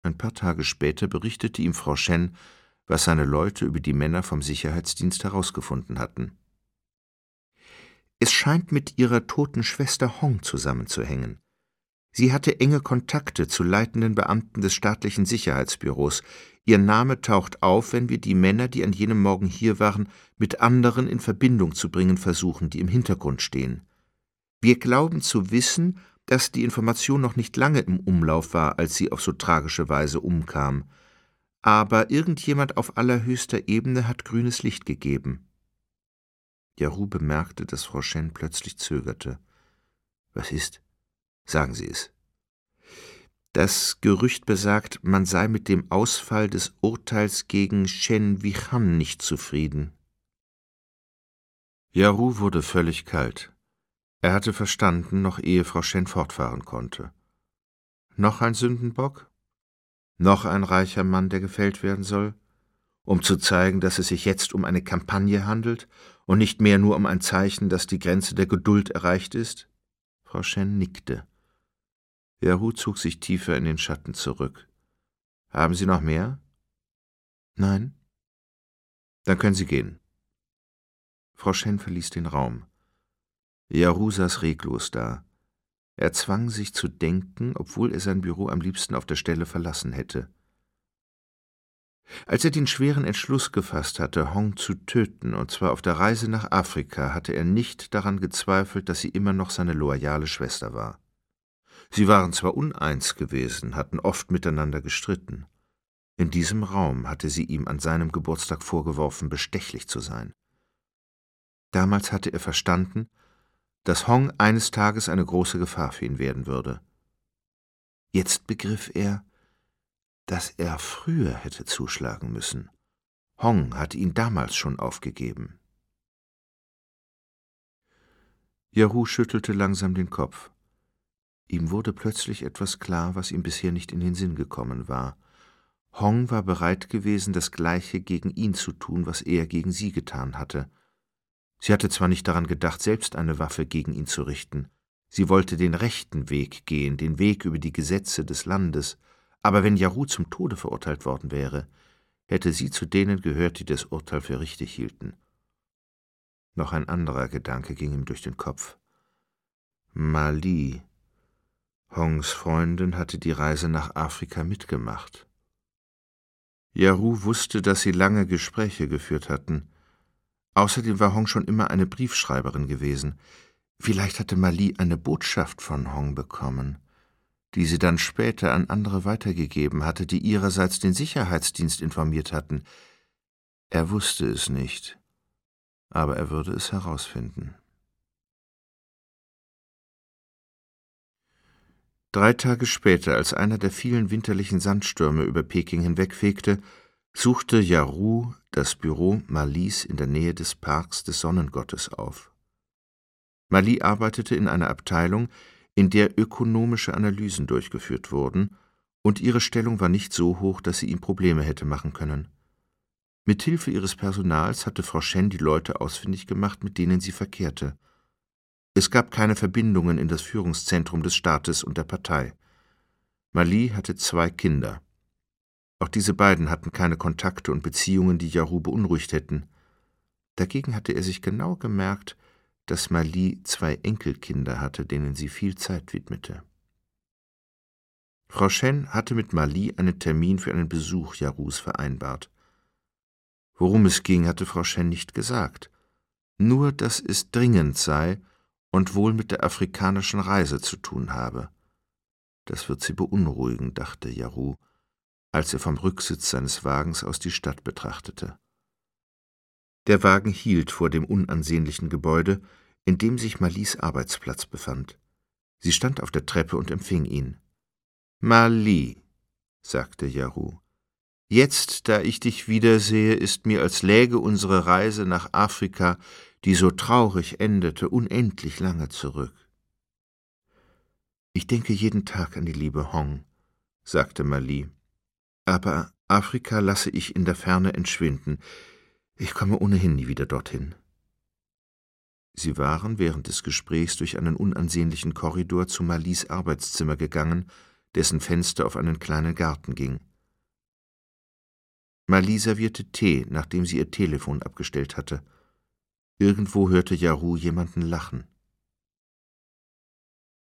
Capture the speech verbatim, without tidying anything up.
Ein paar Tage später berichtete ihm Frau Shen, was seine Leute über die Männer vom Sicherheitsdienst herausgefunden hatten. Es scheint mit ihrer toten Schwester Hong zusammenzuhängen. Sie hatte enge Kontakte zu leitenden Beamten des staatlichen Sicherheitsbüros. Ihr Name taucht auf, wenn wir die Männer, die an jenem Morgen hier waren, mit anderen in Verbindung zu bringen versuchen, die im Hintergrund stehen. Wir glauben zu wissen, dass die Information noch nicht lange im Umlauf war, als sie auf so tragische Weise umkam. Aber irgendjemand auf allerhöchster Ebene hat grünes Licht gegeben. Yarou bemerkte, dass Frau Shen plötzlich zögerte. »Was ist? Sagen Sie es.« »Das Gerücht besagt, man sei mit dem Ausfall des Urteils gegen Chen Wichan nicht zufrieden.« Yarou wurde völlig kalt. Er hatte verstanden, noch ehe Frau Shen fortfahren konnte. Noch ein Sündenbock? Noch ein reicher Mann, der gefällt werden soll? Um zu zeigen, dass es sich jetzt um eine Kampagne handelt und nicht mehr nur um ein Zeichen, dass die Grenze der Geduld erreicht ist? Frau Shen nickte. Yarou zog sich tiefer in den Schatten zurück. »Haben Sie noch mehr?« »Nein.« »Dann können Sie gehen.« Frau Shen verließ den Raum. Yarou saß reglos da. Er zwang sich zu denken, obwohl er sein Büro am liebsten auf der Stelle verlassen hätte. Als er den schweren Entschluss gefasst hatte, Hong zu töten, und zwar auf der Reise nach Afrika, hatte er nicht daran gezweifelt, dass sie immer noch seine loyale Schwester war. Sie waren zwar uneins gewesen, hatten oft miteinander gestritten. In diesem Raum hatte sie ihm an seinem Geburtstag vorgeworfen, bestechlich zu sein. Damals hatte er verstanden, dass Hong eines Tages eine große Gefahr für ihn werden würde. Jetzt begriff er, dass er früher hätte zuschlagen müssen. Hong hatte ihn damals schon aufgegeben. Yarou schüttelte langsam den Kopf. Ihm wurde plötzlich etwas klar, was ihm bisher nicht in den Sinn gekommen war. Hong war bereit gewesen, das Gleiche gegen ihn zu tun, was er gegen sie getan hatte. Sie hatte zwar nicht daran gedacht, selbst eine Waffe gegen ihn zu richten. Sie wollte den rechten Weg gehen, den Weg über die Gesetze des Landes. Aber wenn Yarou zum Tode verurteilt worden wäre, hätte sie zu denen gehört, die das Urteil für richtig hielten. Noch ein anderer Gedanke ging ihm durch den Kopf. Ma Li, Hongs Freundin, hatte die Reise nach Afrika mitgemacht. Yarou wusste, dass sie lange Gespräche geführt hatten. Außerdem war Hong schon immer eine Briefschreiberin gewesen. Vielleicht hatte Ma Li eine Botschaft von Hong bekommen, die sie dann später an andere weitergegeben hatte, die ihrerseits den Sicherheitsdienst informiert hatten. Er wusste es nicht, aber er würde es herausfinden. Drei Tage später, als einer der vielen winterlichen Sandstürme über Peking hinwegfegte, suchte Yarou das Büro Ma Lis in der Nähe des Parks des Sonnengottes auf. Ma Li arbeitete in einer Abteilung, in der ökonomische Analysen durchgeführt wurden, und ihre Stellung war nicht so hoch, dass sie ihm Probleme hätte machen können. Mit Hilfe ihres Personals hatte Frau Shen die Leute ausfindig gemacht, mit denen sie verkehrte. Es gab keine Verbindungen in das Führungszentrum des Staates und der Partei. Ma Li hatte zwei Kinder. Auch diese beiden hatten keine Kontakte und Beziehungen, die Yarou beunruhigt hätten. Dagegen hatte er sich genau gemerkt, dass Ma Li zwei Enkelkinder hatte, denen sie viel Zeit widmete. Frau Shen hatte mit Ma Li einen Termin für einen Besuch Yarous vereinbart. Worum es ging, hatte Frau Shen nicht gesagt, nur dass es dringend sei und wohl mit der afrikanischen Reise zu tun habe. Das wird sie beunruhigen, dachte Yarou, als er vom Rücksitz seines Wagens aus die Stadt betrachtete. Der Wagen hielt vor dem unansehnlichen Gebäude, in dem sich Ma Lis Arbeitsplatz befand. Sie stand auf der Treppe und empfing ihn. »Ma Li«, sagte Yarou, »jetzt, da ich dich wiedersehe, ist mir, als läge unsere Reise nach Afrika, die so traurig endete, unendlich lange zurück.« »Ich denke jeden Tag an die liebe Hong«, sagte Ma Li, »aber Afrika lasse ich in der Ferne entschwinden. Ich komme ohnehin nie wieder dorthin.« Sie waren während des Gesprächs durch einen unansehnlichen Korridor zu Ma Lis Arbeitszimmer gegangen, dessen Fenster auf einen kleinen Garten ging. Marlie servierte Tee, nachdem sie ihr Telefon abgestellt hatte. Irgendwo hörte Jaru jemanden lachen.